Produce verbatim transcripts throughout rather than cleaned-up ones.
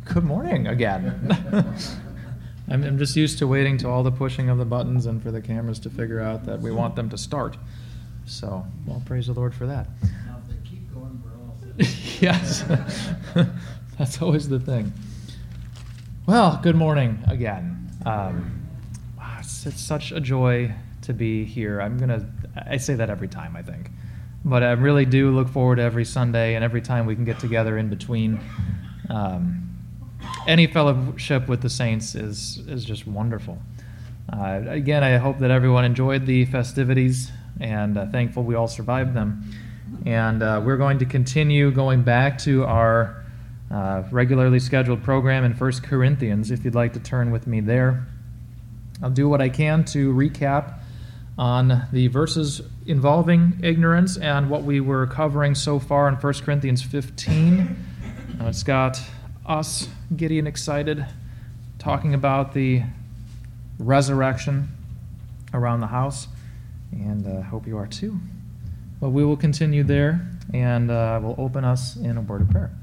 Good morning again. I'm, I'm just used to waiting to all the pushing of the buttons and for the cameras to figure out that we want them to start. So, well, praise the Lord for that. Now, if they keep going, we're all set. Yes, that's always the thing. Well, good morning again. Um, wow, it's, it's such a joy to be here. I'm gonna, I say that every time, I think, but I really do look forward to every Sunday and every time we can get together in between. Um, any fellowship with the saints is is just wonderful. Uh, again, I hope that everyone enjoyed the festivities, and uh, thankful we all survived them. And uh, we're going to continue going back to our uh, regularly scheduled program in First Corinthians, if you'd like to turn with me there. I'll do what I can to recap on the verses involving ignorance and what we were covering so far in First Corinthians fifteen. Uh, it's got us getting excited, talking about the resurrection around the house, and I uh, hope you are too. But we will continue there, and uh, we'll open us in a word of prayer.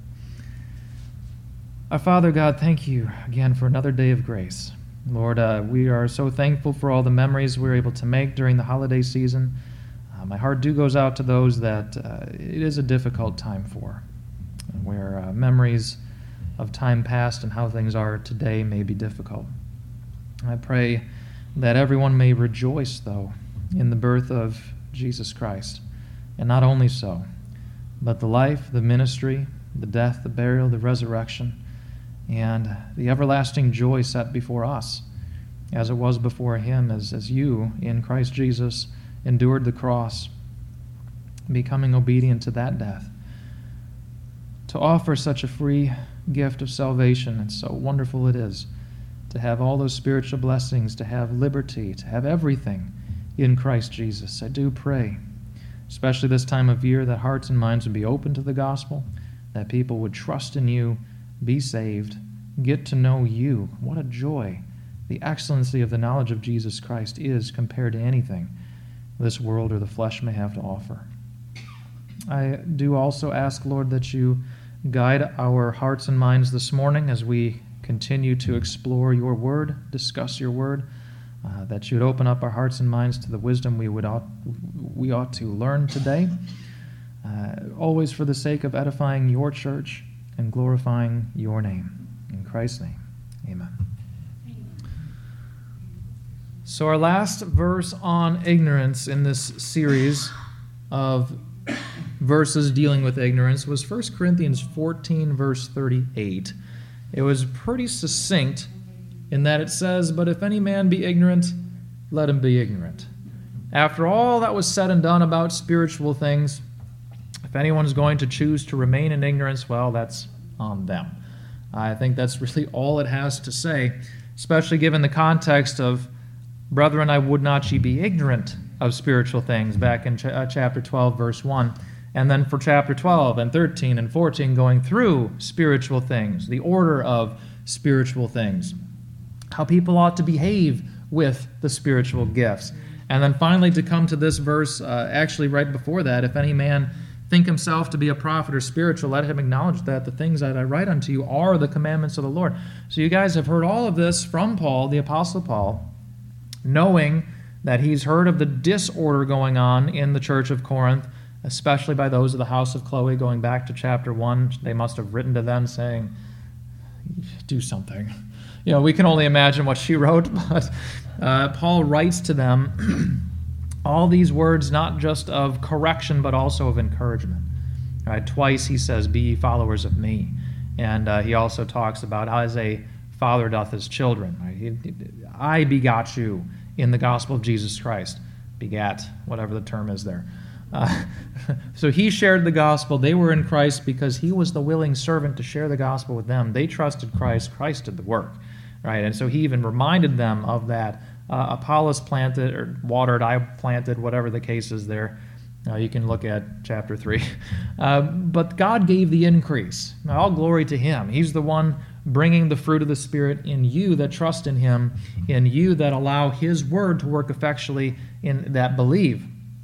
Our Father God, thank you again for another day of grace. Lord, uh, we are so thankful for all the memories we were able to make during the holiday season. Uh, my heart do goes out to those that uh, it is a difficult time for, where uh, memories of time past and how things are today may be difficult. I pray that everyone may rejoice, though, in the birth of Jesus Christ. And not only so, but the life, the ministry, the death, the burial, the resurrection, and the everlasting joy set before us, as it was before him, as, as you, in Christ Jesus, endured the cross, becoming obedient to that death, to offer such a free gift of salvation. And so wonderful it is to have all those spiritual blessings, to have liberty, to have everything in Christ Jesus. I do pray, especially this time of year, that hearts and minds would be open to the gospel, that people would trust in you, be saved, get to know you. What a joy the excellency of the knowledge of Jesus Christ is compared to anything this world or the flesh may have to offer. I do also ask, Lord, that you guide our hearts and minds this morning as we continue to explore your word, discuss your word, uh, that you would open up our hearts and minds to the wisdom we would ought, we ought to learn today, uh, always for the sake of edifying your church and glorifying your name. In Christ's name, amen. So our last verse on ignorance in this series of verses dealing with ignorance was First Corinthians fourteen, verse thirty-eight. It was pretty succinct in that it says, "But if any man be ignorant, let him be ignorant." After all that was said and done about spiritual things, if anyone's going to choose to remain in ignorance, well, that's on them. I think that's really all it has to say, especially given the context of, "Brethren, I would not ye be ignorant of spiritual things," back in ch- uh, chapter twelve, verse one. And then for chapter twelve and thirteen and fourteen, going through spiritual things, the order of spiritual things, how people ought to behave with the spiritual gifts. And then finally to come to this verse, uh, actually right before that, "If any man think himself to be a prophet or spiritual, let him acknowledge that the things that I write unto you are the commandments of the Lord." So you guys have heard all of this from Paul, the Apostle Paul, knowing that he's heard of the disorder going on in the church of Corinth, especially by those of the house of Chloe, going back to chapter one. They must have written to them saying, "Do something." You know, we can only imagine what she wrote, but uh, Paul writes to them all these words, not just of correction, but also of encouragement. Right? Twice he says, "Be ye followers of me." And uh, he also talks about how as a father doth his children. Right? He, I begot you in the gospel of Jesus Christ. Begat, whatever the term is there. Uh, so he shared the gospel. They were in Christ because he was the willing servant to share the gospel with them. They trusted Christ. Christ did the work. Right? And so he even reminded them of that. Uh, Apollos planted or watered, I planted, whatever the case is there. Uh, you can look at chapter three. Uh, but God gave the increase. Now, all glory to him. He's the one bringing the fruit of the Spirit in you that trust in him, in you that allow his word to work effectually in that believe.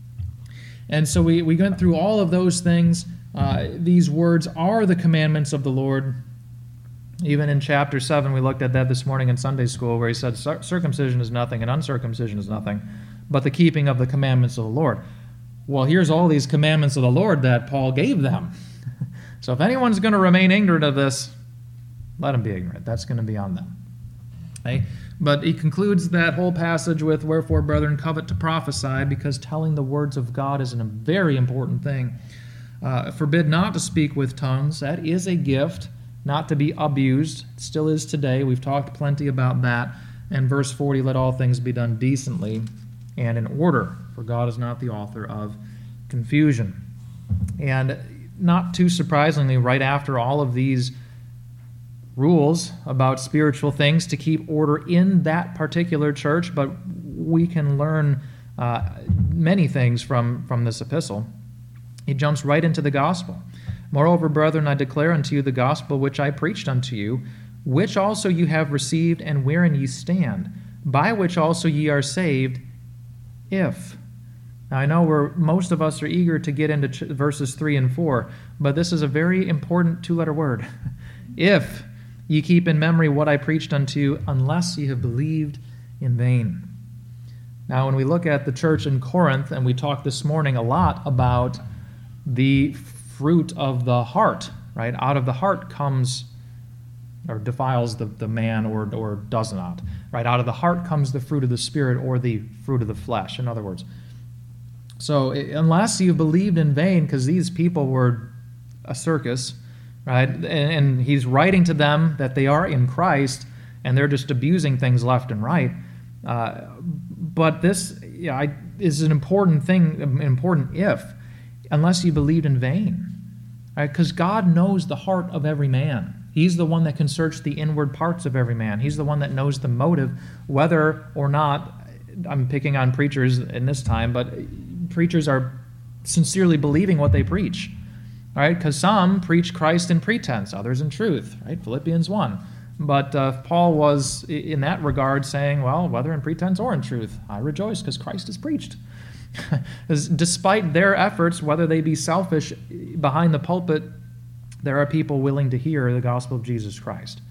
And so we, we went through all of those things. Uh, these words are the commandments of the Lord. Even in chapter seven, we looked at that this morning in Sunday school, where he said circumcision is nothing and uncircumcision is nothing, but the keeping of the commandments of the Lord. Well, here's all these commandments of the Lord that Paul gave them. So if anyone's going to remain ignorant of this, let them be ignorant. That's going to be on them. Okay? But he concludes that whole passage with, wherefore, brethren, covet to prophesy, because telling the words of God is a very important thing. Uh, forbid not to speak with tongues. That is a gift, not to be abused. It still is today. We've talked plenty about that. And verse forty, let all things be done decently and in order, for God is not the author of confusion. And not too surprisingly, right after all of these rules about spiritual things, to keep order in that particular church, but we can learn uh, many things from, from this epistle. He jumps right into the gospel. Moreover, brethren, I declare unto you the gospel which I preached unto you, which also you have received, and wherein ye stand, by which also ye are saved, if. Now, I know we're, most of us are eager to get into ch- verses three and four, but this is a very important two-letter word. If ye keep in memory what I preached unto you, unless ye have believed in vain. Now, when we look at the church in Corinth, and we talked this morning a lot about the fruit of the heart, right? Out of the heart comes, or defiles the, the man, or, or does not, right? Out of the heart comes the fruit of the Spirit, or the fruit of the flesh, in other words. So unless you've believed in vain, because these people were a circus, right? And, and he's writing to them that they are in Christ, and they're just abusing things left and right. Uh, but this yeah, I, is an important thing, an important if, unless you believed in vain. Right? Because God knows the heart of every man. He's the one that can search the inward parts of every man. He's the one that knows the motive, whether or not, I'm picking on preachers in this time, but preachers are sincerely believing what they preach. All right, because some preach Christ in pretense, others in truth, right? Philippians one. But uh, Paul was, in that regard, saying, well, whether in pretense or in truth, I rejoice because Christ is preached. Despite their efforts, whether they be selfish behind the pulpit, there are people willing to hear the gospel of Jesus Christ.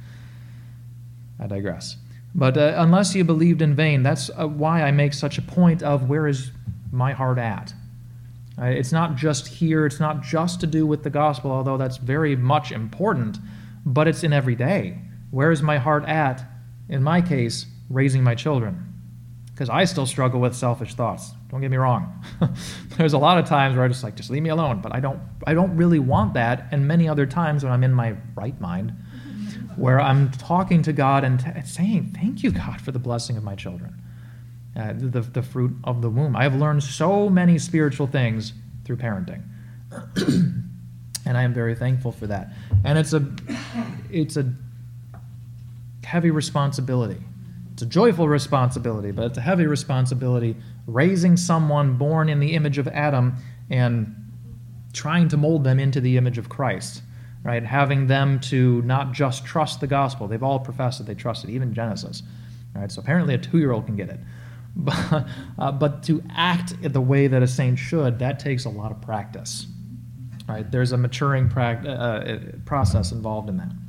I digress. But uh, unless you believed in vain, that's uh, why I make such a point of where is my heart at. Uh, it's not just here, it's not just to do with the gospel, although that's very much important, but it's in every day. Where is my heart at, in my case, raising my children? Because I still struggle with selfish thoughts. Don't get me wrong. There's a lot of times where I just like, just leave me alone, but I don't I don't really want that, and many other times when I'm in my right mind, where I'm talking to God and t- saying, thank you, God, for the blessing of my children, uh, the, the fruit of the womb. I have learned so many spiritual things through parenting, and I am very thankful for that. And it's a, it's a heavy responsibility. It's a joyful responsibility, but it's a heavy responsibility, raising someone born in the image of Adam and trying to mold them into the image of Christ. Right, having them to not just trust the gospel. They've all professed that they trust it, even Genesis. Right, so apparently a two-year-old can get it. But, uh, but to act the way that a saint should, that takes a lot of practice. Right, there's a maturing pra- uh, process involved in that.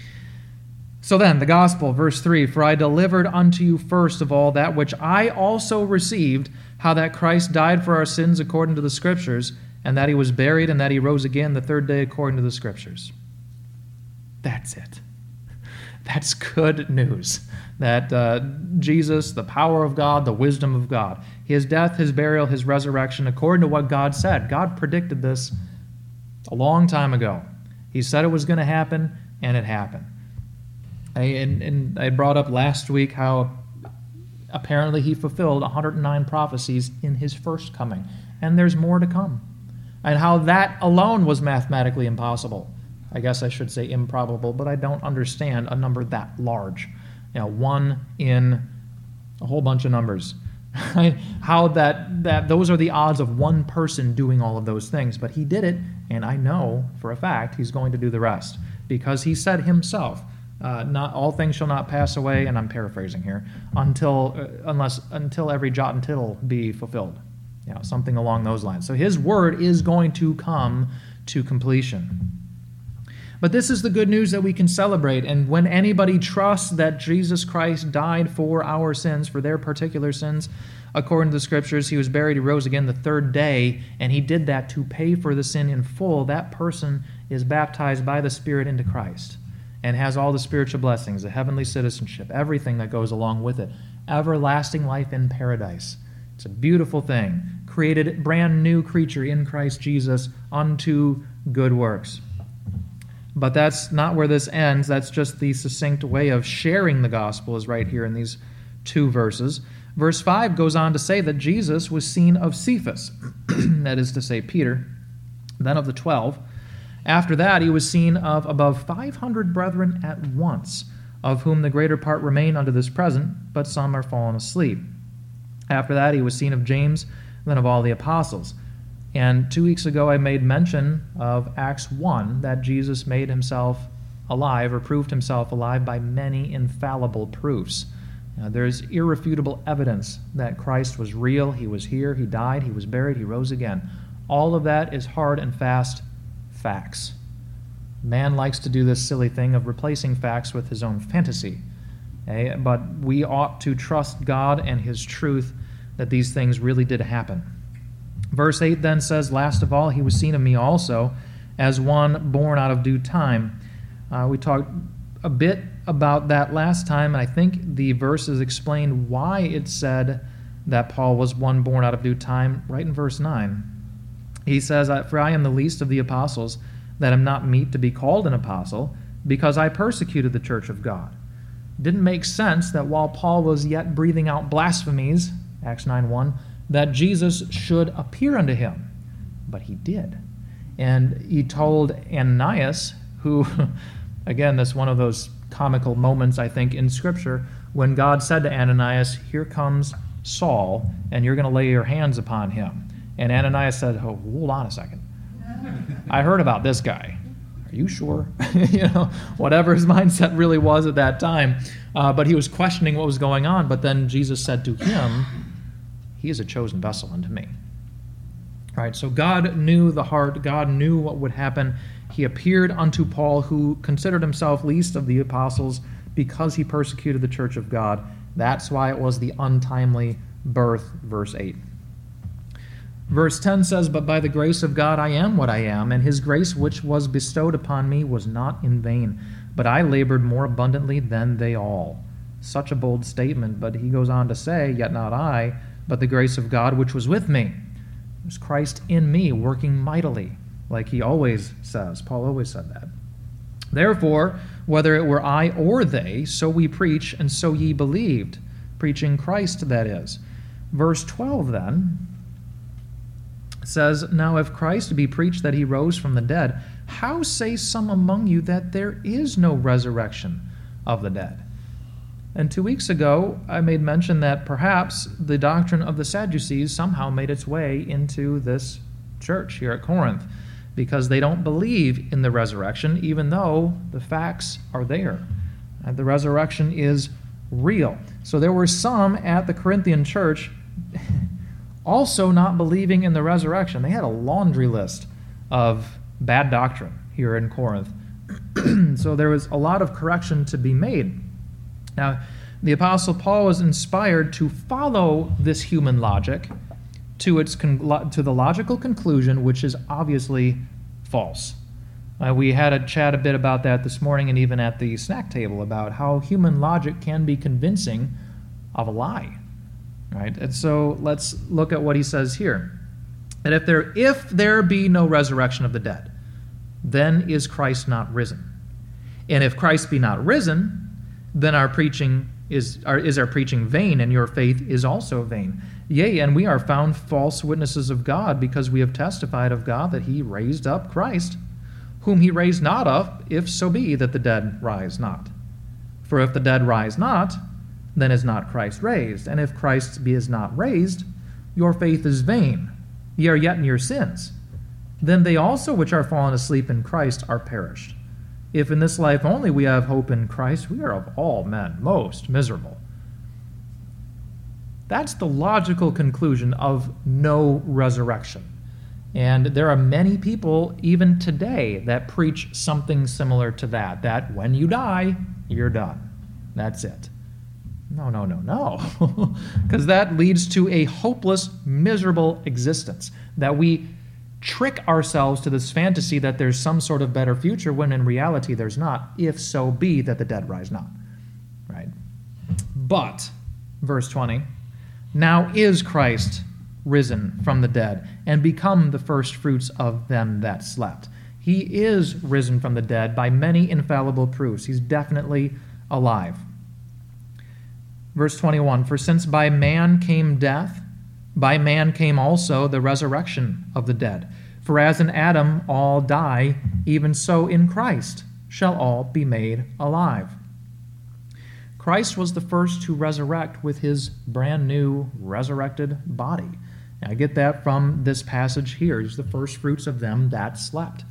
So then, the gospel, verse three, for I delivered unto you first of all that which I also received, how that Christ died for our sins according to the Scriptures, and that he was buried, and that he rose again the third day according to the Scriptures. That's it. That's good news. That uh, Jesus, the power of God, the wisdom of God, his death, his burial, his resurrection, according to what God said. God predicted this a long time ago. He said it was going to happen, and it happened. I, and, and I brought up last week how apparently he fulfilled one hundred nine prophecies in his first coming, and there's more to come. And how that alone was mathematically impossible. I guess I should say improbable, but I don't understand a number that large. You know, one in a whole bunch of numbers. Right? How that, that those are the odds of one person doing all of those things. But he did it, and I know for a fact he's going to do the rest. Because he said himself, uh, not all things shall not pass away, and I'm paraphrasing here, until uh, unless until every jot and tittle be fulfilled. You know, something along those lines. So his word is going to come to completion. But this is the good news that we can celebrate. And when anybody trusts that Jesus Christ died for our sins, for their particular sins, according to the Scriptures, he was buried, he rose again the third day, and he did that to pay for the sin in full, that person is baptized by the Spirit into Christ and has all the spiritual blessings, the heavenly citizenship, everything that goes along with it, everlasting life in paradise. It's a beautiful thing. Created brand new creature in Christ Jesus unto good works. But that's not where this ends. That's just the succinct way of sharing the gospel is right here in these two verses. Verse five goes on to say that Jesus was seen of Cephas, that is to say Peter, then of the twelve. After that he was seen of above five hundred brethren at once, of whom the greater part remain unto this present, but some are fallen asleep. After that he was seen of James, then of all the apostles. And two weeks ago I made mention of Acts one, that Jesus made himself alive, or proved himself alive by many infallible proofs. Now, there's irrefutable evidence that Christ was real, he was here, he died, he was buried, he rose again. All of that is hard and fast facts. Man likes to do this silly thing of replacing facts with his own fantasy. Okay? But we ought to trust God and his truth that these things really did happen. Verse eight then says, last of all, he was seen of me also, as one born out of due time. Uh, we talked a bit about that last time, and I think the verses explained why it said that Paul was one born out of due time, right in verse nine. He says, for I am the least of the apostles, that am not meet to be called an apostle, because I persecuted the church of God. It didn't make sense that while Paul was yet breathing out blasphemies, Acts nine one, that Jesus should appear unto him. But he did. And he told Ananias, who, again, that's one of those comical moments, I think, in Scripture, when God said to Ananias, here comes Saul, and you're going to lay your hands upon him. And Ananias said, oh, hold on a second. I heard about this guy. Are you sure? you know, whatever his mindset really was at that time. Uh, but he was questioning what was going on. But then Jesus said to him, he is a chosen vessel unto me. All right, so God knew the heart. God knew what would happen. He appeared unto Paul, who considered himself least of the apostles because he persecuted the church of God. That's why it was the untimely birth, verse eight. Verse ten says, but by the grace of God I am what I am, and his grace which was bestowed upon me was not in vain, but I labored more abundantly than they all. Such a bold statement, but he goes on to say, yet not I, but the grace of God which was with me. It was Christ in me, working mightily, like he always says. Paul always said that. Therefore, whether it were I or they, so we preach, and so ye believed. Preaching Christ, that is. Verse twelve then says, now if Christ be preached that he rose from the dead, how say some among you that there is no resurrection of the dead? And two weeks ago, I made mention that perhaps the doctrine of the Sadducees somehow made its way into this church here at Corinth, because they don't believe in the resurrection, even though the facts are there. And the resurrection is real. So there were some at the Corinthian church also not believing in the resurrection. They had a laundry list of bad doctrine here in Corinth. So there was a lot of correction to be made. Now, the Apostle Paul was inspired to follow this human logic to its con- to the logical conclusion, which is obviously false. Uh, we had a chat a bit about that this morning, and even at the snack table, about how human logic can be convincing of a lie. Right? And so let's look at what he says here. That if there if there be no resurrection of the dead, then is Christ not risen. And if Christ be not risen, then our preaching is our, is our preaching vain, and your faith is also vain. Yea, and we are found false witnesses of God, because we have testified of God that he raised up Christ, whom he raised not up, if so be that the dead rise not. For if the dead rise not, then is not Christ raised. And if Christ be is not raised, your faith is vain. Ye are yet in your sins. Then they also which are fallen asleep in Christ are perished. If in this life only we have hope in Christ, we are of all men most miserable. That's the logical conclusion of no resurrection. And there are many people, even today, that preach something similar to that, that when you die, you're done. That's it. No, no, no, no. Because that leads to a hopeless, miserable existence, that we trick ourselves to this fantasy that there's some sort of better future when in reality there's not, if so be that the dead rise not. Right? But, verse twenty, now is Christ risen from the dead and become the first fruits of them that slept. He is risen from the dead by many infallible proofs. He's definitely alive. Verse twenty-one, for since by man came death, by man came also the resurrection of the dead. For as in Adam all die, even so in Christ shall all be made alive. Christ was the first to resurrect with his brand new resurrected body. I get that from this passage here. He's the first fruits of them that slept.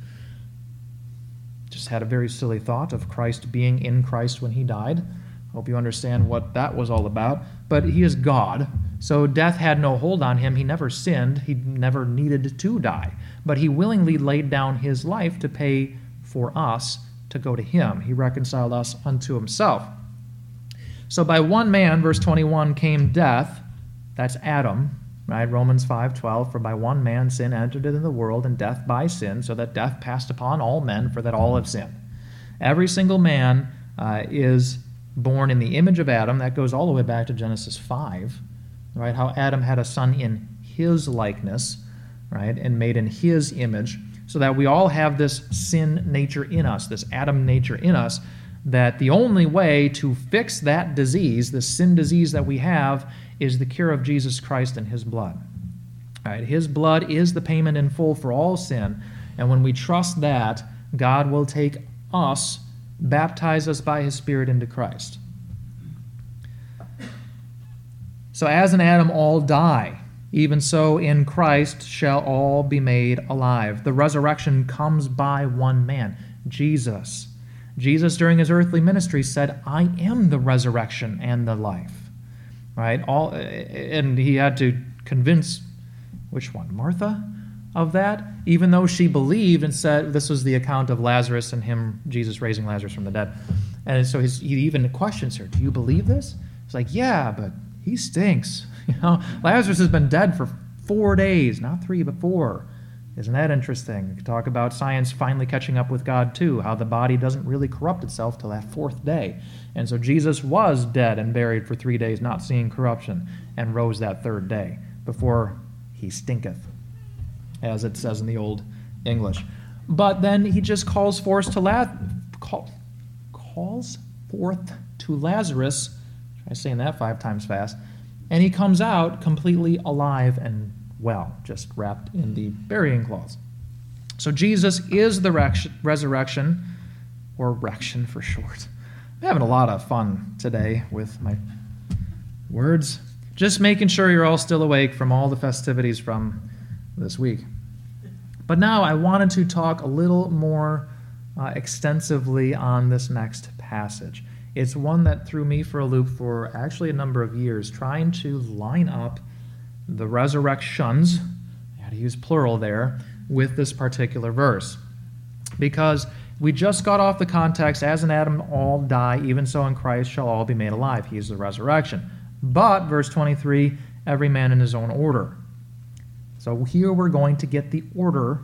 Just had a very silly thought of Christ being in Christ when he died. Hope you understand what that was all about. But he is God, so death had no hold on him. He never sinned. He never needed to die. But he willingly laid down his life to pay for us to go to him. He reconciled us unto himself. So by one man, verse twenty-one, came death. That's Adam. Right, Romans five twelve, for by one man sin entered into the world, and death by sin, so that death passed upon all men, for that all have sinned. Every single man uh, is born in the image of Adam. That goes all the way back to Genesis five, right? How Adam had a son in his likeness, right, and made in his image, so that we all have this sin nature in us, this Adam nature in us, that the only way to fix that disease, the sin disease that we have, is the cure of Jesus Christ and his blood. All right, his blood is the payment in full for all sin, and when we trust that, God will take us, baptize us by his Spirit into Christ. So as in Adam all die, even so in Christ shall all be made alive. The resurrection comes by one man, Jesus. Jesus, during his earthly ministry, said, I am the resurrection and the life. Right? All, and he had to convince, which one, Martha, of that, even though she believed and said, this was the account of Lazarus and him, Jesus raising Lazarus from the dead. And so his, he even questions her, do you believe this? He's like, yeah, but he stinks. You know, Lazarus has been dead for four days, not three, but four. Isn't that interesting? We could talk about science finally catching up with God too, how the body doesn't really corrupt itself till that fourth day. And so Jesus was dead and buried for three days, not seeing corruption, and rose that third day before he stinketh, as it says in the Old English. But then he just calls forth to La- call, calls forth to Lazarus, try saying that five times fast, and he comes out completely alive and well, just wrapped in the burying cloths. So Jesus is the resurrection, or rection for short. I'm having a lot of fun today with my words. Just making sure you're all still awake from all the festivities from this week. But now I wanted to talk a little more uh, extensively on this next passage. It's one that threw me for a loop for actually a number of years, trying to line up the resurrections, I had to use plural there, with this particular verse. Because we just got off the context, as in Adam all die, even so in Christ shall all be made alive. He is the resurrection. But, verse twenty-three, every man in his own order. So here we're going to get the order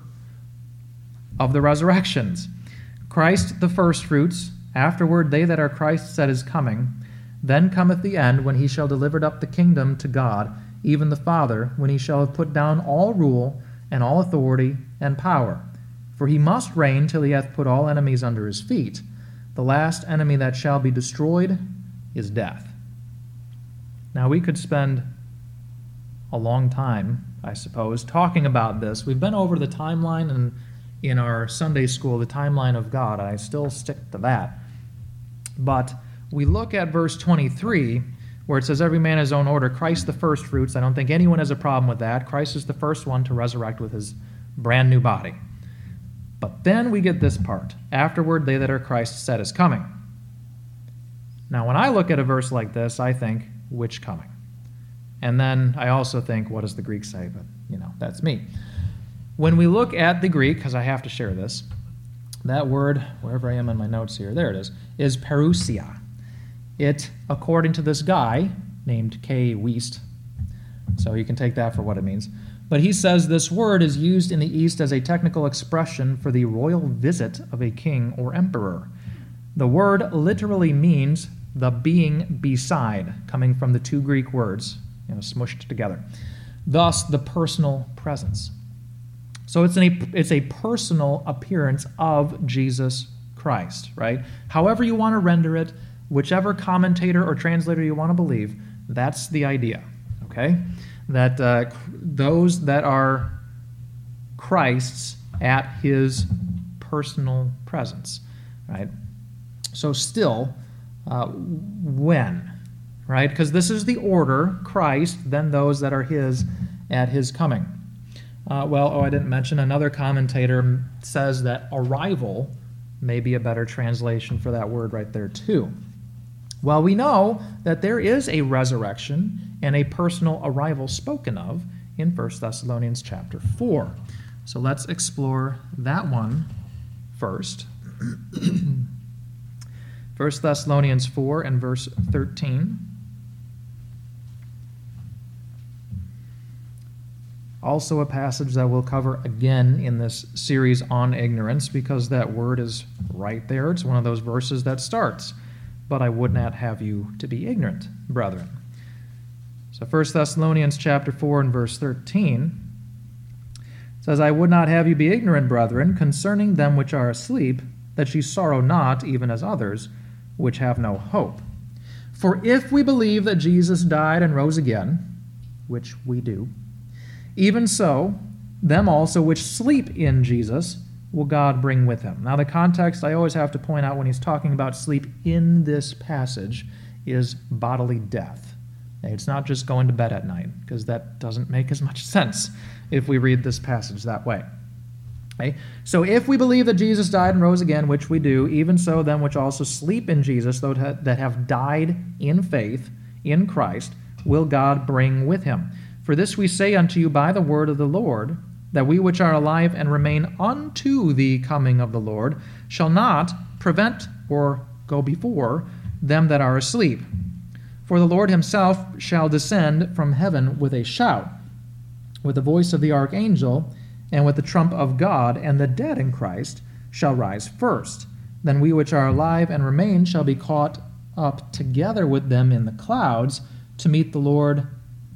of the resurrections. Christ the firstfruits, afterward they that are Christ said is coming. Then cometh the end, when he shall deliver up the kingdom to God, even the Father, when he shall have put down all rule and all authority and power. For he must reign till he hath put all enemies under his feet. The last enemy that shall be destroyed is death. Now we could spend a long time, I suppose, talking about this. We've been over the timeline and in our Sunday school, the timeline of God. I still stick to that. But we look at verse twenty-three, where it says, every man his own order, Christ the firstfruits. I don't think anyone has a problem with that. Christ is the first one to resurrect with his brand new body. But then we get this part. Afterward, they that are Christ said is coming. Now, when I look at a verse like this, I think, which coming? And then I also think, what does the Greek say? But, you know, that's me. when we look at the Greek, because I have to share this, that word, wherever I am in my notes here, there it is, is parousia. It, according to this guy named K. Wiest, so you can take that for what it means, but he says this word is used in the East as a technical expression for the royal visit of a king or emperor. The word literally means the being beside, coming from the two Greek words, you know, smushed together. Thus, the personal presence. So it's, an, a, it's a personal appearance of Jesus Christ, right? However you want to render it, whichever commentator or translator you want to believe, that's the idea, okay? That uh, those that are Christ's at his personal presence, right? So still, uh, when, right? Because this is the order, Christ, then those that are his at his coming. Uh, well, oh, I didn't mention, another commentator says that arrival may be a better translation for that word right there too. Well, we know that there is a resurrection and a personal arrival spoken of in First Thessalonians chapter four. So let's explore that one first. First Thessalonians four and verse thirteen. Also a passage that we'll cover again in this series on ignorance, because that word is right there. It's one of those verses that starts, "But I would not have you to be ignorant, brethren." So First Thessalonians chapter four and verse thirteen says, "I would not have you be ignorant, brethren, concerning them which are asleep, that ye sorrow not, even as others, which have no hope. For if we believe that Jesus died and rose again," which we do, "even so, them also which sleep in Jesus will God bring with him." Now the context I always have to point out when he's talking about sleep in this passage is bodily death. It's not just going to bed at night, because that doesn't make as much sense if we read this passage that way. Okay? So if we believe that Jesus died and rose again, which we do, even so them which also sleep in Jesus, those that have died in faith in Christ, will God bring with him. For this we say unto you by the word of the Lord, that we which are alive and remain unto the coming of the Lord shall not prevent or go before them that are asleep. For the Lord himself shall descend from heaven with a shout, with the voice of the archangel, and with the trump of God, and the dead in Christ shall rise first. Then we which are alive and remain shall be caught up together with them in the clouds to meet the Lord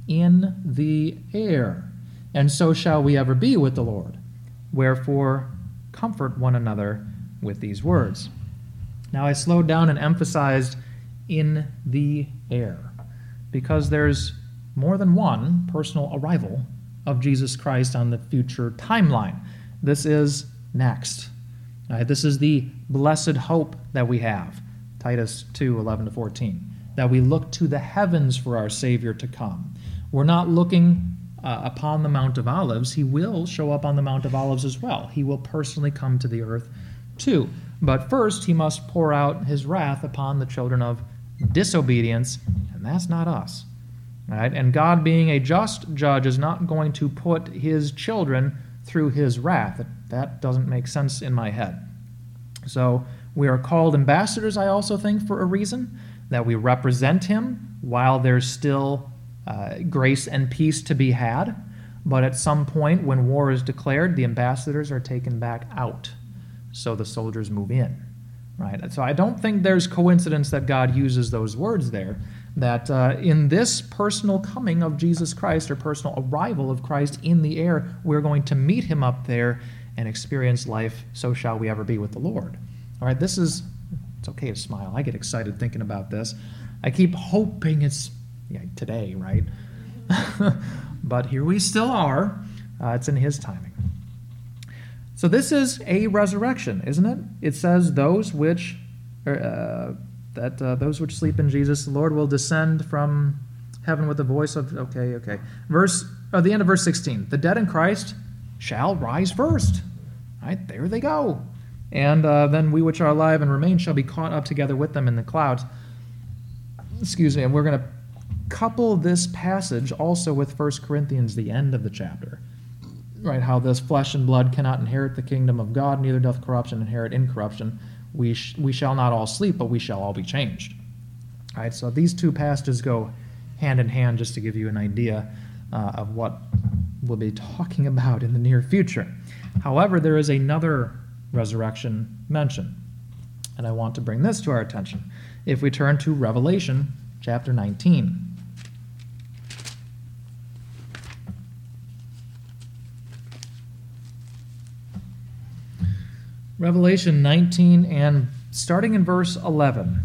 in the air. And so shall we ever be with the Lord. Wherefore, comfort one another with these words. Now I slowed down and emphasized in the air, because there's more than one personal arrival of Jesus Christ on the future timeline. This is next. Right? This is the blessed hope that we have, Titus two, eleven to fourteen, that we look to the heavens for our Savior to come. We're not looking uh, upon the Mount of Olives. He will show up on the Mount of Olives as well. He will personally come to the earth too. But first, he must pour out his wrath upon the children of disobedience, and that's not us. Right? And God, being a just judge, is not going to put his children through his wrath. That doesn't make sense in my head. So we are called ambassadors, I also think, for a reason, that we represent him while there's still uh, grace and peace to be had. But at some point, when war is declared, the ambassadors are taken back out, so the soldiers move in. Right? So I don't think there's coincidence that God uses those words there, that uh, in this personal coming of Jesus Christ, or personal arrival of Christ in the air, we're going to meet him up there and experience life, so shall we ever be with the Lord. All right, this is, it's okay to smile. I get excited thinking about this. I keep hoping it's yeah, today, right? But here we still are. Uh, it's in his timing. So this is a resurrection, isn't it? It says those which, uh, that uh, those which sleep in Jesus, the Lord will descend from heaven with the voice of, okay, okay. Verse, or the end of verse sixteen, the dead in Christ shall rise first. Right, there they go. And uh, then we which are alive and remain shall be caught up together with them in the clouds. Excuse me, and we're going to couple this passage also with First Corinthians, the end of the chapter. right, how this flesh and blood cannot inherit the kingdom of God, neither doth corruption inherit incorruption. We, sh- we shall not all sleep, but we shall all be changed. All right, so these two passages go hand in hand, just to give you an idea uh, of what we'll be talking about in the near future. However, there is another resurrection mentioned, and I want to bring this to our attention. If we turn to Revelation chapter nineteen. Revelation nineteen, and starting in verse eleven.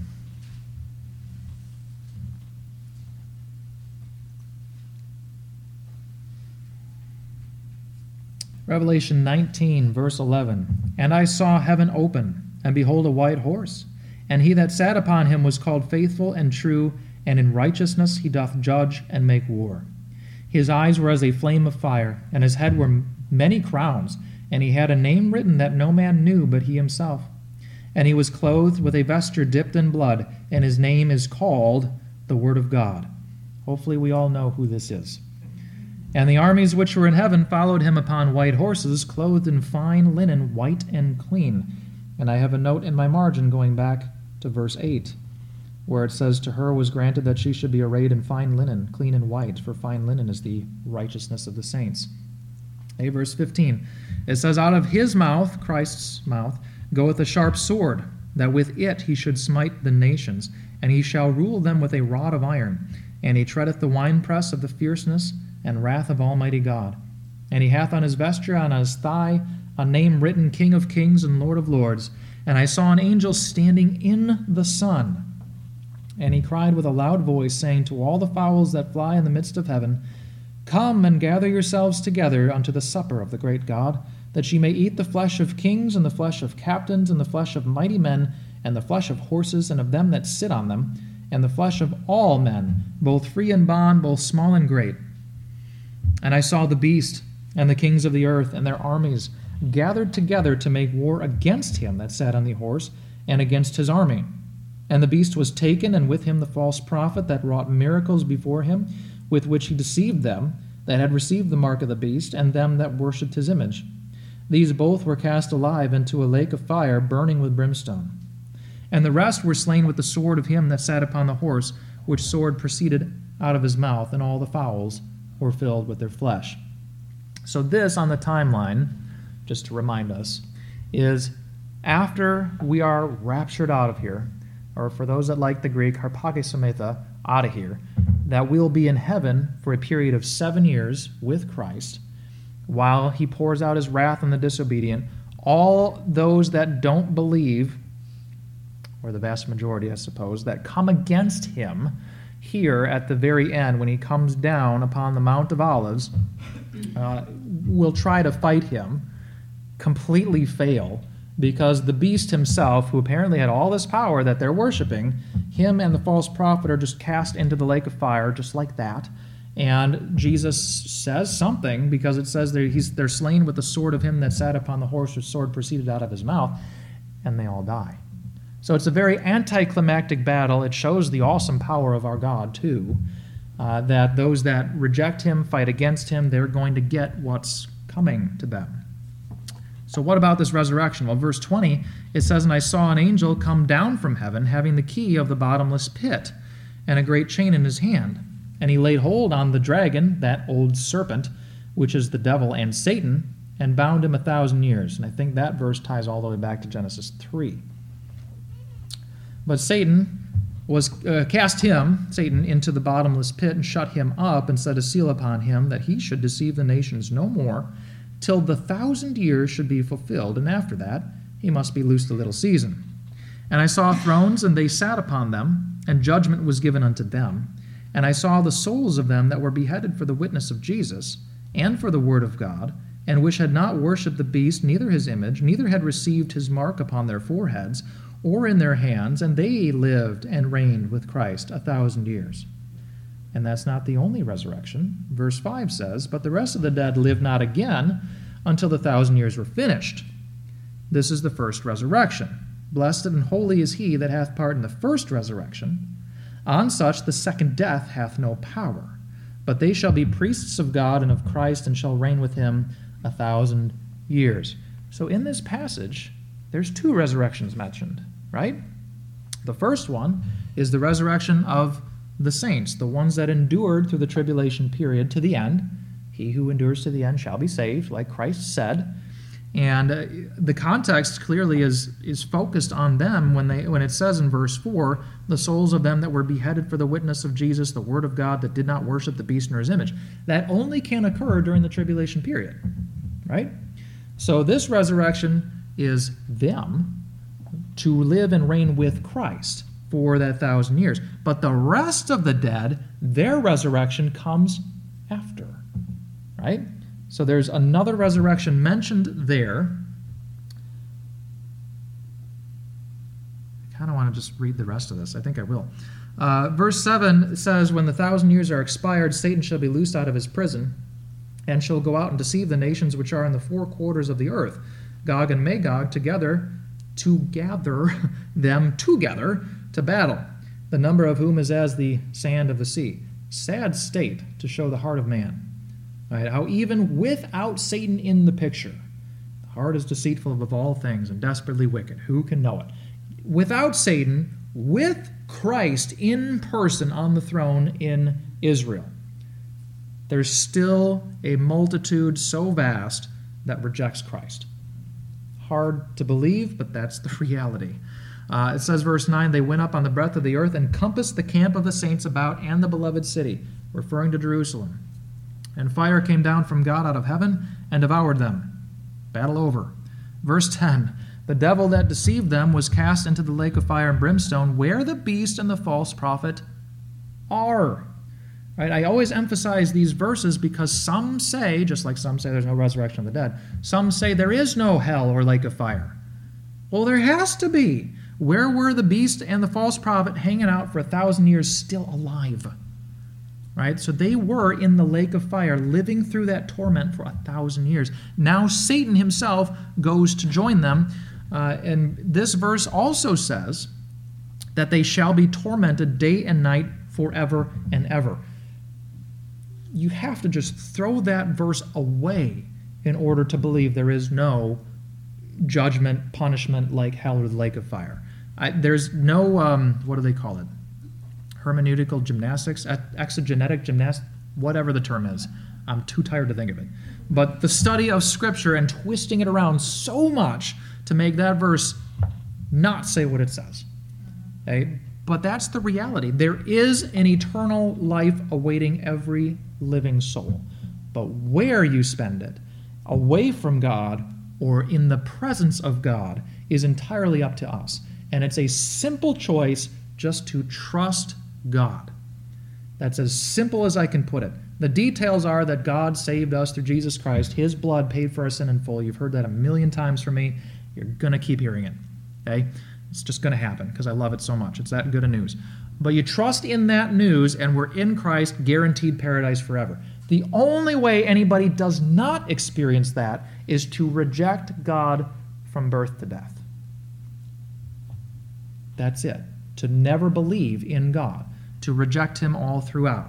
Revelation nineteen, verse eleven. And I saw heaven open, and behold a white horse, and he that sat upon him was called Faithful and True, and in righteousness he doth judge and make war. His eyes were as a flame of fire, and his head were many crowns, and he had a name written that no man knew but he himself. And he was clothed with a vesture dipped in blood, and his name is called the Word of God. Hopefully we all know who this is. And the armies which were in heaven followed him upon white horses, clothed in fine linen, white and clean. And I have a note in my margin going back to verse eight, where it says, To her was granted that she should be arrayed in fine linen, clean and white, for fine linen is the righteousness of the saints. A verse fifteen, it says, Out of his mouth, Christ's mouth, goeth a sharp sword, that with it he should smite the nations, and he shall rule them with a rod of iron. And he treadeth the winepress of the fierceness and wrath of Almighty God. And he hath on his vesture and on his thigh a name written, King of kings and Lord of lords. And I saw an angel standing in the sun. And he cried with a loud voice, saying to all the fowls that fly in the midst of heaven, Come and gather yourselves together unto the supper of the great God, that ye may eat the flesh of kings, and the flesh of captains, and the flesh of mighty men, and the flesh of horses, and of them that sit on them, and the flesh of all men, both free and bond, both small and great. And I saw the beast, and the kings of the earth, and their armies, gathered together to make war against him that sat on the horse, and against his army. And the beast was taken, and with him the false prophet that wrought miracles before him, with which he deceived them that had received the mark of the beast, and them that worshipped his image. These both were cast alive into a lake of fire, burning with brimstone. And the rest were slain with the sword of him that sat upon the horse, which sword proceeded out of his mouth, and all the fowls were filled with their flesh. So this, on the timeline, just to remind us, is after we are raptured out of here, or for those that like the Greek, harpagesometha, out of here, that we'll be in heaven for a period of seven years with Christ, while he pours out his wrath on the disobedient. All those that don't believe, or the vast majority, I suppose, that come against him here at the very end, when he comes down upon the Mount of Olives, uh, will try to fight him, completely fail, because the beast himself, who apparently had all this power that they're worshiping, him and the false prophet are just cast into the lake of fire, just like that. And Jesus says something, because it says they're, he's, they're slain with the sword of him that sat upon the horse, whose sword proceeded out of his mouth, and they all die. So it's a very anticlimactic battle. It shows the awesome power of our God, too, uh, that those that reject him, fight against him, they're going to get what's coming to them. So what about this resurrection? Well, verse twenty, it says, And I saw an angel come down from heaven, having the key of the bottomless pit, and a great chain in his hand. And he laid hold on the dragon, that old serpent, which is the devil and Satan, and bound him a thousand years. And I think that verse ties all the way back to Genesis three. But Satan was uh, cast him, Satan, into the bottomless pit, and shut him up, and set a seal upon him, that he should deceive the nations no more, till the thousand years should be fulfilled, and after that he must be loosed a little season. And I saw thrones, and they sat upon them, and judgment was given unto them. And I saw the souls of them that were beheaded for the witness of Jesus, and for the word of God, and which had not worshipped the beast, neither his image, neither had received his mark upon their foreheads, or in their hands, and they lived and reigned with Christ a thousand years. And that's not the only resurrection. Verse five says, But the rest of the dead live not again until the thousand years were finished. This is the first resurrection. Blessed and holy is he that hath part in the first resurrection. On such the second death hath no power. But they shall be priests of God and of Christ, and shall reign with him a thousand years. So in this passage, there's two resurrections mentioned, right? The first one is the resurrection of the saints, the ones that endured through the tribulation period to the end. He who endures to the end shall be saved, like Christ said. And uh, the context clearly is is focused on them when they when it says in verse four, the souls of them that were beheaded for the witness of Jesus, the word of God, that did not worship the beast nor his image. That only can occur during the tribulation period, right? So this resurrection is them to live and reign with Christ for that thousand years. But the rest of the dead, their resurrection comes after, right? So there's another resurrection mentioned there. I kind of want to just read the rest of this. I think I will. Uh, verse seven says, when the thousand years are expired, Satan shall be loosed out of his prison, and shall go out and deceive the nations which are in the four quarters of the earth, Gog and Magog, together, to gather them together to battle, the number of whom is as the sand of the sea. Sad state to show the heart of man. Right? How even without Satan in the picture, the heart is deceitful above all things and desperately wicked. Who can know it? Without Satan, with Christ in person on the throne in Israel, there's still a multitude so vast that rejects Christ. Hard to believe, but that's the reality. Uh, it says, verse nine, they went up on the breadth of the earth and compassed the camp of the saints about and the beloved city, referring to Jerusalem. And fire came down from God out of heaven and devoured them. Battle over. Verse ten, the devil that deceived them was cast into the lake of fire and brimstone, where the beast and the false prophet are. Right? I always emphasize these verses because some say, just like some say there's no resurrection of the dead, some say there is no hell or lake of fire. Well, there has to be. Where were the beast and the false prophet hanging out for a thousand years still alive? Right? So they were in the lake of fire, living through that torment for a thousand years. Now Satan himself goes to join them. Uh, and this verse also says that they shall be tormented day and night forever and ever. You have to just throw that verse away in order to believe there is no judgment, punishment like hell or the lake of fire. I, there's no, um, what do they call it? Hermeneutical gymnastics, exegenetic gymnastics, whatever the term is. I'm too tired to think of it. But the study of Scripture and twisting it around so much to make that verse not say what it says. Okay? But that's the reality. There is an eternal life awaiting every living soul. But where you spend it, away from God or in the presence of God, is entirely up to us. And it's a simple choice just to trust God. That's as simple as I can put it. The details are that God saved us through Jesus Christ. His blood paid for our sin in full. You've heard that a million times from me. You're going to keep hearing it. Okay? It's just going to happen because I love it so much. It's that good of news. But you trust in that news, and we're in Christ, guaranteed paradise forever. The only way anybody does not experience that is to reject God from birth to death. That's it. To never believe in God. To reject him all throughout.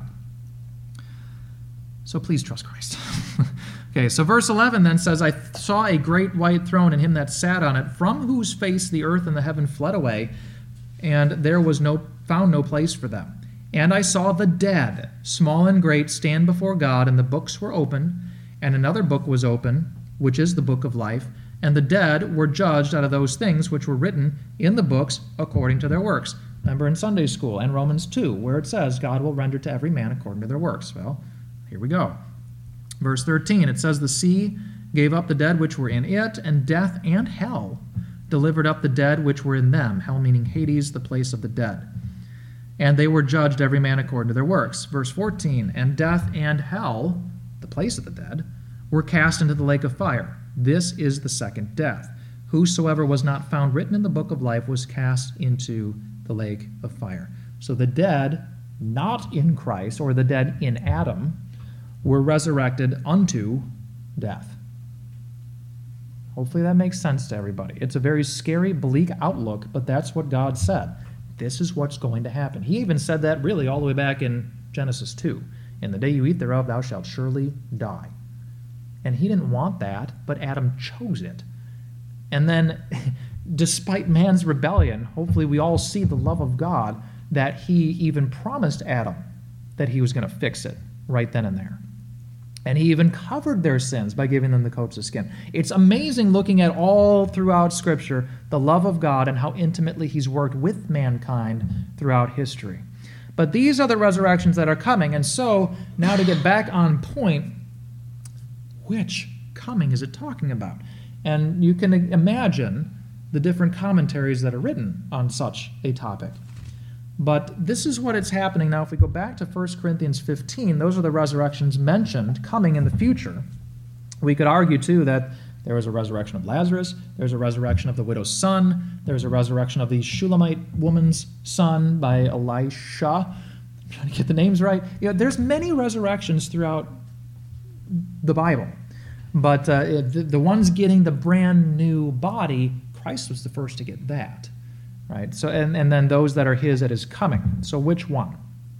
So please trust Christ. Okay, so verse eleven then says, I saw a great white throne and him that sat on it, from whose face the earth and the heaven fled away, and there was no found no place for them. And I saw the dead, small and great, stand before God, and the books were opened, and another book was open, which is the book of life, and the dead were judged out of those things which were written in the books according to their works. Remember in Sunday school and Romans two, where it says God will render to every man according to their works. Well, here we go. Verse thirteen, it says, the sea gave up the dead which were in it, and death and hell delivered up the dead which were in them. Hell meaning Hades, the place of the dead. And they were judged every man according to their works. Verse fourteen, and death and hell, the place of the dead, were cast into the lake of fire. This is the second death. Whosoever was not found written in the book of life was cast into the lake of fire. So the dead, not in Christ, or the dead in Adam, were resurrected unto death. Hopefully that makes sense to everybody. It's a very scary, bleak outlook, but that's what God said. This is what's going to happen. He even said that really all the way back in Genesis two. In the day you eat thereof, thou shalt surely die. And he didn't want that, but Adam chose it. And then, despite man's rebellion, hopefully we all see the love of God, that he even promised Adam that he was going to fix it right then and there. And he even covered their sins by giving them the coats of skin. It's amazing looking at all throughout Scripture the love of God and how intimately he's worked with mankind throughout history. But these are the resurrections that are coming. And so, now to get back on point, which coming is it talking about? And you can imagine the different commentaries that are written on such a topic. But this is what it's happening now. If we go back to First Corinthians fifteen, those are the resurrections mentioned coming in the future. We could argue, too, that there was a resurrection of Lazarus, there's a resurrection of the widow's son, there's a resurrection of the Shulamite woman's son by Elisha. I'm trying to get the names right. You know, there's many resurrections throughout the Bible. But uh, the, the ones getting the brand new body, Christ was the first to get that. Right? So, and, and then those that are his at his coming. So which one?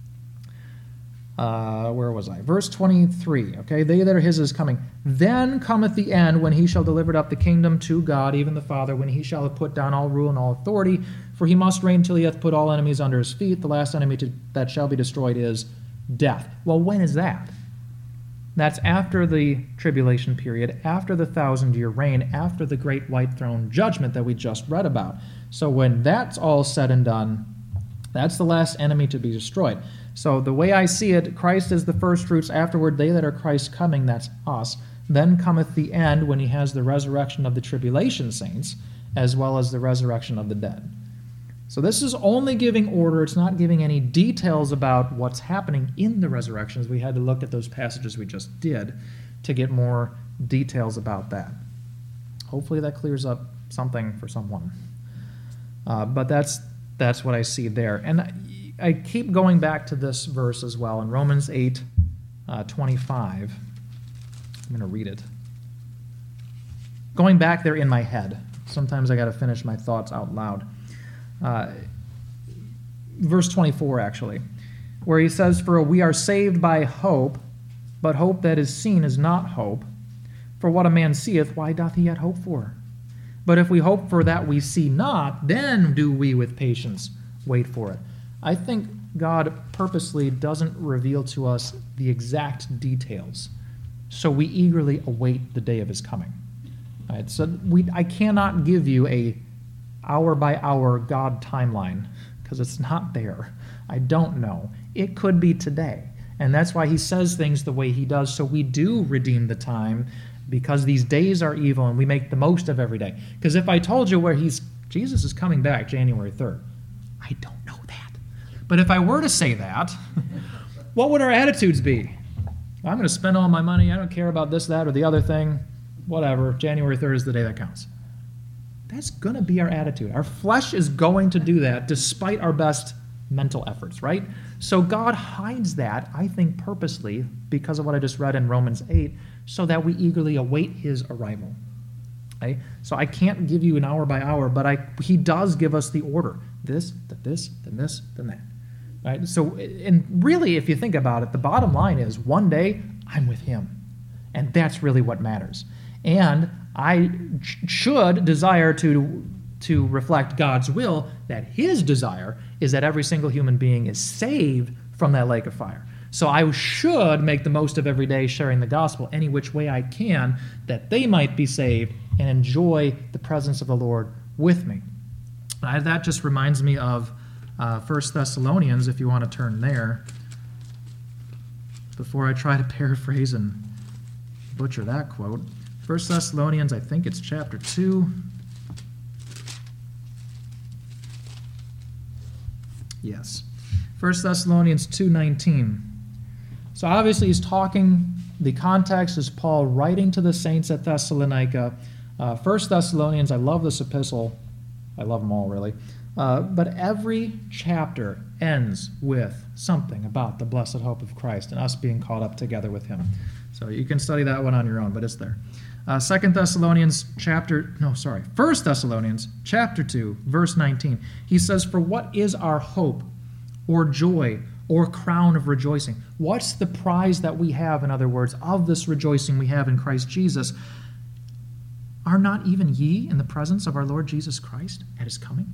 Uh, where was I? Verse twenty-three. Okay, they that are his is coming. Then cometh the end, when he shall deliver up the kingdom to God, even the Father, when he shall have put down all rule and all authority. For he must reign till he hath put all enemies under his feet. The last enemy to, that shall be destroyed is death. Well, when is that? That's after the tribulation period, after the thousand-year reign, after the great white throne judgment that we just read about. So when that's all said and done, that's the last enemy to be destroyed. So the way I see it, Christ is the first fruits. Afterward, they that are Christ coming, that's us. Then cometh the end, when he has the resurrection of the tribulation saints, as well as the resurrection of the dead. So this is only giving order. It's not giving any details about what's happening in the resurrections. We had to look at those passages we just did to get more details about that. Hopefully that clears up something for someone. Uh, but that's that's what I see there. And I, I keep going back to this verse as well in Romans eight uh, twenty-five. I'm going to read it. Going back there in my head. Sometimes I got to finish my thoughts out loud. Uh, verse twenty-four, actually, where he says, For we are saved by hope, but hope that is seen is not hope. For what a man seeth, why doth he yet hope for? But if we hope for that we see not, then do we with patience wait for it. I think God purposely doesn't reveal to us the exact details, so we eagerly await the day of his coming. All right, so we, I cannot give you a hour-by-hour God timeline, because it's not there. I don't know. It could be today. And that's why he says things the way he does, so we do redeem the time, because these days are evil, and we make the most of every day. Because if I told you where he's, Jesus is coming back January third, I don't know that. But if I were to say that, what would our attitudes be? I'm going to spend all my money. I don't care about this, that, or the other thing. Whatever. January third is the day that counts. That's going to be our attitude. Our flesh is going to do that despite our best mental efforts, right? So God hides that, I think, purposely because of what I just read in Romans eight, so that we eagerly await his arrival. Okay? So I can't give you an hour by hour, but I, he does give us the order. This, then this, then this, then that. Right? So, and really, if you think about it, the bottom line is one day I'm with him. And that's really what matters. And I should desire to, to reflect God's will, that his desire is that every single human being is saved from that lake of fire. So I should make the most of every day sharing the gospel any which way I can, that they might be saved and enjoy the presence of the Lord with me. Uh, that just reminds me of uh, First Thessalonians, if you want to turn there, before I try to paraphrase and butcher that quote. First Thessalonians, I think it's chapter two. Yes. First Thessalonians two nineteen. So obviously he's talking, the context is Paul writing to the saints at Thessalonica. Uh, First Thessalonians, I love this epistle. I love them all, really. Uh, but every chapter ends with something about the blessed hope of Christ and us being caught up together with him. So you can study that one on your own, but it's there. Uh, Second Thessalonians chapter, no, sorry, First Thessalonians chapter two, verse nineteen. He says, For what is our hope, or joy, or crown of rejoicing. What's the prize that we have, in other words, of this rejoicing we have in Christ Jesus? Are not even ye in the presence of our Lord Jesus Christ at his coming?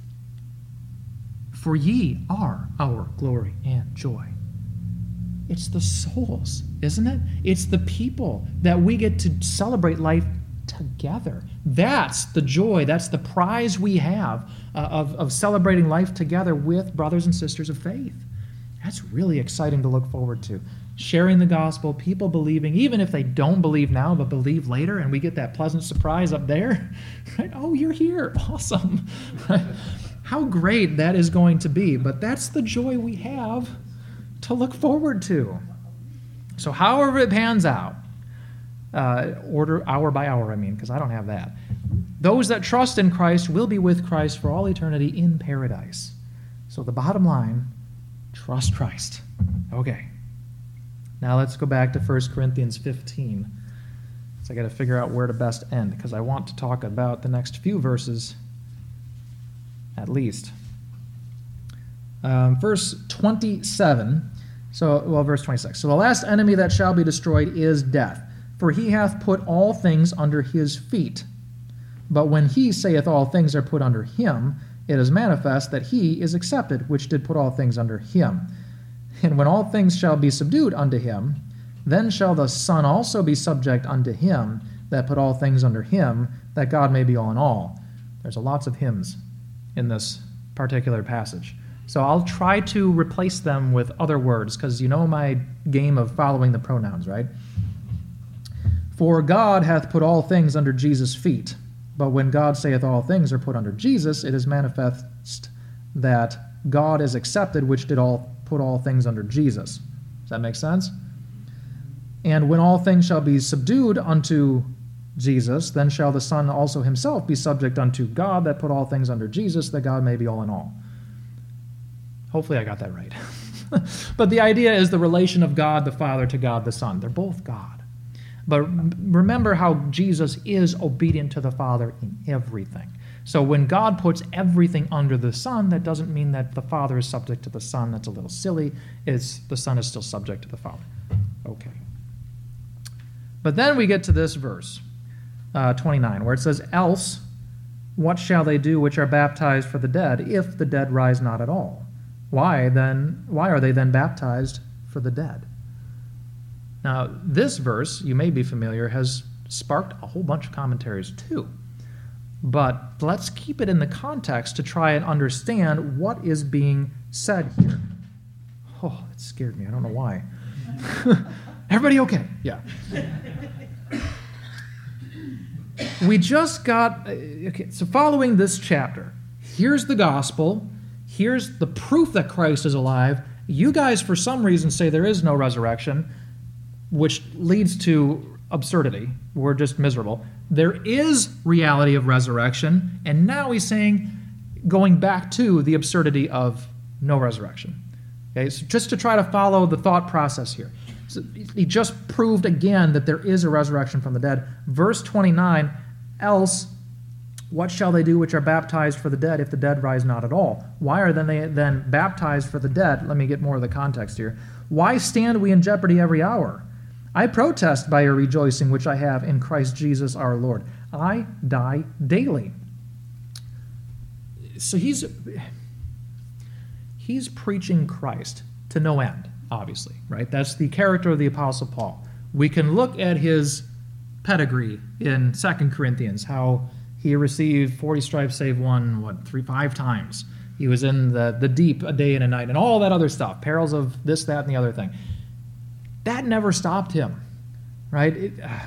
For ye are our glory and joy. It's the souls, isn't it? It's the people that we get to celebrate life together. That's the joy, that's the prize we have uh, of, of celebrating life together with brothers and sisters of faith. That's really exciting to look forward to. Sharing the gospel, people believing, even if they don't believe now, but believe later, and we get that pleasant surprise up there, right? Oh, you're here. Awesome. Right? How great that is going to be. But that's the joy we have to look forward to. So however it pans out, uh, order hour by hour, I mean, because I don't have that. Those that trust in Christ will be with Christ for all eternity in paradise. So the bottom line, trust Christ. Okay. Now let's go back to First Corinthians fifteen. So I got to figure out where to best end, because I want to talk about the next few verses at least. Um, verse twenty-seven. So, well, verse twenty-six. So the last enemy that shall be destroyed is death, for he hath put all things under his feet. But when he saith all things are put under him, it is manifest that he is accepted, which did put all things under him. And when all things shall be subdued unto him, then shall the Son also be subject unto him that put all things under him, that God may be all in all. There's a lots of hymns in this particular passage. So I'll try to replace them with other words, because you know my game of following the pronouns, right? For God hath put all things under Jesus' feet. But when God saith all things are put under Jesus, it is manifest that God is accepted, which did all put all things under Jesus. Does that make sense? And when all things shall be subdued unto Jesus, then shall the Son also himself be subject unto God that put all things under Jesus, that God may be all in all. Hopefully I got that right. But the idea is the relation of God the Father to God the Son. They're both God. But remember how Jesus is obedient to the Father in everything. So when God puts everything under the Son, that doesn't mean that the Father is subject to the Son. That's a little silly. It's the Son is still subject to the Father. Okay. But then we get to this verse, uh, twenty-nine, where it says, Else, what shall they do which are baptized for the dead, if the dead rise not at all? Why then? Why are they then baptized for the dead? Now, this verse, you may be familiar, has sparked a whole bunch of commentaries too. But let's keep it in the context to try and understand what is being said here. Oh, it scared me. I don't know why. Everybody okay? Yeah. We just got, okay, so following this chapter, here's the gospel, here's the proof that Christ is alive. You guys, for some reason, say there is no resurrection, which leads to absurdity. We're just miserable. There is reality of resurrection, and now he's saying, going back to the absurdity of no resurrection. Okay, so just to try to follow the thought process here. So he just proved again that there is a resurrection from the dead. Verse twenty-nine, else what shall they do which are baptized for the dead if the dead rise not at all? Why are then they then baptized for the dead? Let me get more of the context here. Why stand we in jeopardy every hour? I protest by your rejoicing which I have in Christ Jesus our Lord. I die daily. So he's he's preaching Christ to no end, obviously, right? That's the character of the Apostle Paul. We can look at his pedigree in Second Corinthians, how he received forty stripes save one, what, three, five times. He was in the, the deep a day and a night, and all that other stuff, perils of this, that, and the other thing. That never stopped him, right? It, uh,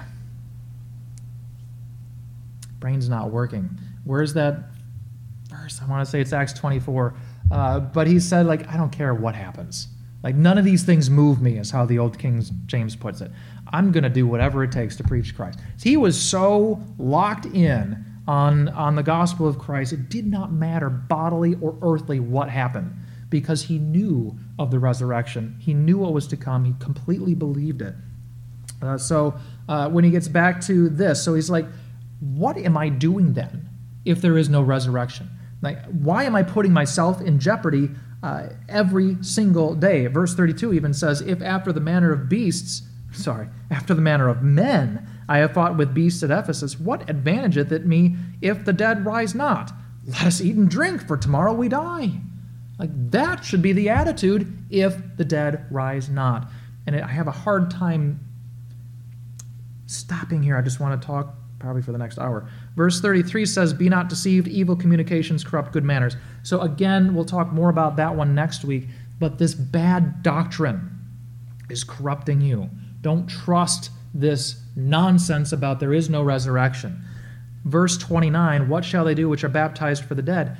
brain's not working. Where's that verse? I want to say it's Acts twenty-four. Uh, but he said, like, I don't care what happens. Like, none of these things move me, is how the old King James puts it. I'm going to do whatever it takes to preach Christ. So he was so locked in on, on the gospel of Christ, it did not matter bodily or earthly what happened, because he knew of the resurrection. He knew what was to come. He completely believed it. Uh, so uh, when he gets back to this, so he's like, what am I doing then if there is no resurrection? Like, why am I putting myself in jeopardy uh, every single day. Verse thirty-two even says, if after the manner of beasts, sorry, after the manner of men, I have fought with beasts at Ephesus, what advantageth it me if the dead rise not? Let us eat and drink, for tomorrow we die. Like, that should be the attitude if the dead rise not. And I have a hard time stopping here. I just want to talk probably for the next hour. Verse thirty-three says, be not deceived, evil communications corrupt good manners. So again, we'll talk more about that one next week, but this bad doctrine is corrupting you. Don't trust this nonsense about there is no resurrection. Verse twenty-nine, what shall they do which are baptized for the dead?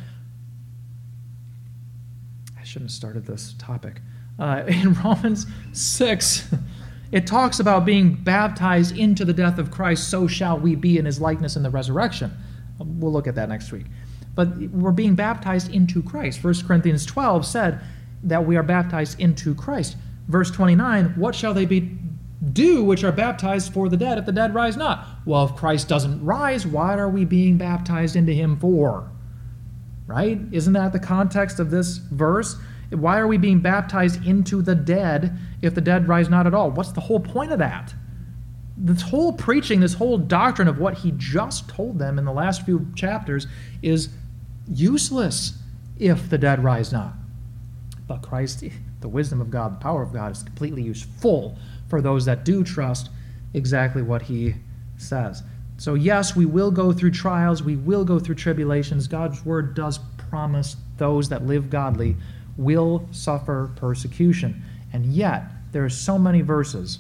I shouldn't have started this topic. Uh, in Romans six, it talks about being baptized into the death of Christ, so shall we be in his likeness in the resurrection. We'll look at that next week. But we're being baptized into Christ. First Corinthians twelve said that we are baptized into Christ. Verse twenty-nine, what shall they be do which are baptized for the dead if the dead rise not? Well, if Christ doesn't rise, what are we being baptized into him for? Right? Isn't that the context of this verse? Why are we being baptized into the dead if the dead rise not at all? What's the whole point of that? This whole preaching, this whole doctrine of what he just told them in the last few chapters is useless if the dead rise not. But Christ, the wisdom of God, the power of God is completely useful for those that do trust exactly what he says. So yes, we will go through trials, we will go through tribulations. God's word does promise those that live godly will suffer persecution. And yet, there are so many verses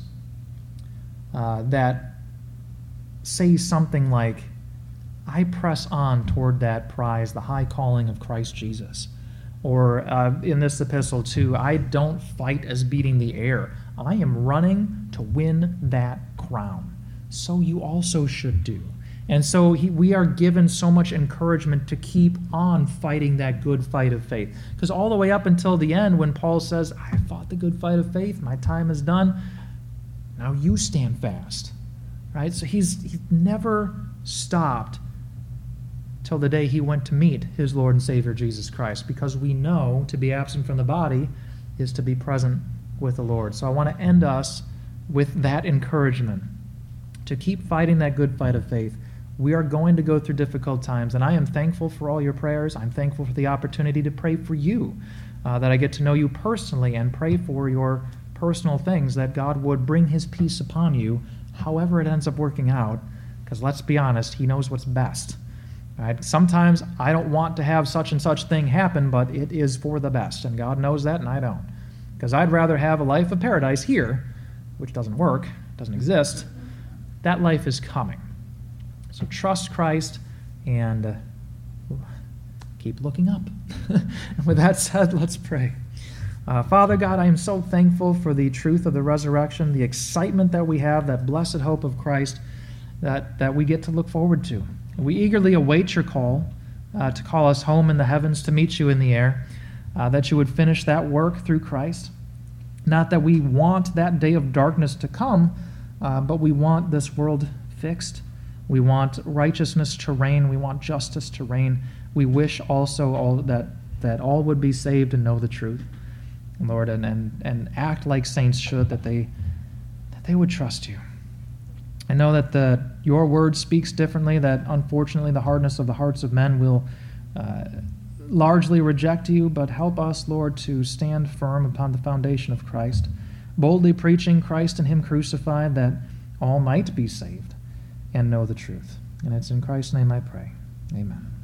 uh, that say something like, I press on toward that prize, the high calling of Christ Jesus. Or uh, in this epistle too, I don't fight as beating the air. I am running to win that crown. So you also should do. And so he, we are given so much encouragement to keep on fighting that good fight of faith. Because all the way up until the end, when Paul says, I fought the good fight of faith, my time is done, now you stand fast. Right? So he's, he's never stopped till the day he went to meet his Lord and Savior Jesus Christ, because we know to be absent from the body is to be present with the Lord. So I want to end us with that encouragement to keep fighting that good fight of faith. We are going to go through difficult times, and I am thankful for all your prayers. I'm thankful for the opportunity to pray for you, uh, that I get to know you personally and pray for your personal things, that God would bring his peace upon you, however it ends up working out, because let's be honest, he knows what's best. Right? Sometimes I don't want to have such and such thing happen, but it is for the best, and God knows that, and I don't. Because I'd rather have a life of paradise here, which doesn't work, doesn't exist. That life is coming. So trust Christ and uh, keep looking up. And with that said, let's pray. Uh, Father God, I am so thankful for the truth of the resurrection, the excitement that we have, that blessed hope of Christ that, that we get to look forward to. We eagerly await your call uh, to call us home in the heavens, to meet you in the air, uh, that you would finish that work through Christ. Not that we want that day of darkness to come, uh, but we want this world fixed. We want righteousness to reign. We want justice to reign. We wish also all that, that all would be saved and know the truth, Lord, and, and, and act like saints should, that they, that they would trust you. I know that the, your word speaks differently, that unfortunately the hardness of the hearts of men will uh, largely reject you, but help us, Lord, to stand firm upon the foundation of Christ, boldly preaching Christ and him crucified, that all might be saved and know the truth. And it's in Christ's name I pray. Amen.